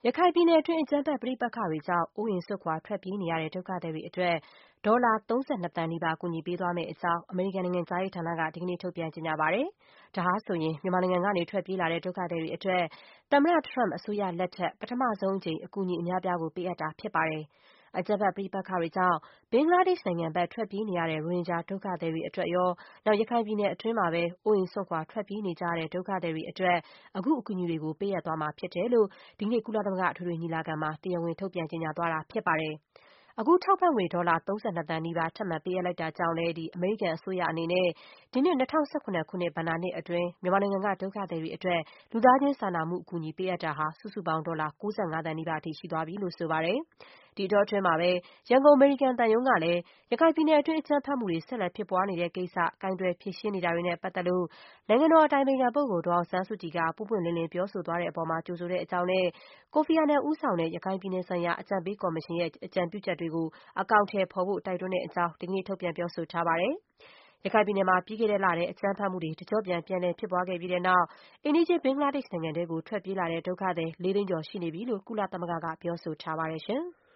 ရခိုင်ပြည်နယ်အတွင်း အကြမ်းဖက်ပဋိပက္ခတွေကြောင့် အိုးအိမ်စွန့်ခွာ ထွက်ပြေးနေရတဲ့ ဒုက္ခသည်တွေအတွက် ဒေါ်လာ 32 သန်းနီးပါး ကူညီပေးသွားမယ့်အကြောင်း အမေရိကန်နိုင်ငံခြားရေးဌာနက ဒီကနေ့ ထုတ်ပြန်ကြေညာပါတယ်။ ဒါဟာဆိုရင် မြန်မာနိုင်ငံကနေ ထွက်ပြေးလာတဲ့ ဒုက္ခသည်တွေအတွက် သမ္မတ Trump အစိုးရလက်ထက် ပထမဆုံးအကြိမ် အကူအညီအများအပြား ပေးအပ်တာဖြစ်ပါတယ်။ အကြမ်းဖက်ပဋိပက္ခတွေကြောင့် ဘင်္ဂလားဒေ့ရှ်နိုင်ငံဘက် ထွက်ပြေးနေရတဲ့ ရိုဟင်ဂျာဒုက္ခသည်တွေအတွက်ရော၊ ရခိုင်ပြည်နယ်အတွင်းမှာပဲ အိုးအိမ်စွန့်ခွာ ထွက်ပြေးနေကြရတဲ့ ဒုက္ခသည်တွေအတွက် အခုအကူအညီတွေကို ပေးအပ်သွားမှာဖြစ်တယ်လို့ ဒီကနေ့ ကုလသမဂ္ဂအထွေထွေညီလာခံမှာ တရားဝင် ထုတ်ပြန်ကြေညာသွားတာဖြစ်ပါတယ်။ အခုထောက်ပံ့ငွေ ဒေါ်လာ 32 သန်းနီးပါး ထပ်မံပေးအပ်လိုက်တာကြောင့်လည်း အမေရိကန်အစိုးရအနေနဲ့ ဒီနှစ် ၂၀၁၇ ခုနှစ် ဘဏ္ဍာနှစ်အတွင်း မြန်မာနိုင်ငံက ဒုက္ခသည်တွေအတွက် လူသားချင်းစာနာမှုအကူအညီ ပေးအပ်တာဟာ စုစုပေါင်း ဒေါ်လာ ၉၅ သန်းနီးပါးအထိ ရှိသွားပြီလို့ ဆိုပါတယ်။ ဒီအတောအတွင်းမှာပဲ ရန်ကုန်အမေရိကန်သံရုံးကလည်း ရခိုင်ပြည်နယ်အတွင်း အကြမ်းဖက်မှုတွေ ဆက်လက်ဖြစ်ပွားနေတဲ့ကိစ္စ ကိုင်တွယ်ဖြေရှင်းနေတာတွေနဲ့ပတ်သက်လို့ နိုင်ငံတော်အတိုင်ပင်ခံပုဂ္ဂိုလ် ဒေါ်အောင်ဆန်းစုကြည်က ပွင့်ပွင့်လင်းလင်း ပြောဆိုသွားတဲ့အပေါ် ကြိုဆိုတဲ့အကြောင်းနဲ့ ကိုဖီအာနန်ဦးဆောင်တဲ့ ရခိုင်ပြည်နယ်ဆိုင်ရာ အကြံပေးကော်မရှင်ရဲ့ အကြံပြုချက်တွေကို အကောင်အထည်ဖော်ဖို့ တိုက်တွန်းတဲ့အကြောင်း ဒီကနေ့ ထုတ်ပြန်ပြောဆိုထားပါတယ်။ ရခိုင်ပြည်နယ်မှာ ပြီးခဲ့တဲ့လထဲ အကြမ်းဖက်မှုတွေ တကျော့ပြန် ပြန်လည်ဖြစ်ပွားခဲ့ပြီးတဲ့နောက် အိမ်နီးချင်း ဘင်္ဂလားဒေ့ရှ်နိုင်ငံထဲကို ထွက်ပြေးလာတဲ့ ဒုက္ခသည် ၄ သိန်းကျော်ရှိနေပြီလို့ ကုလသမဂ္ဂက ပြောဆိုထားပါတယ်။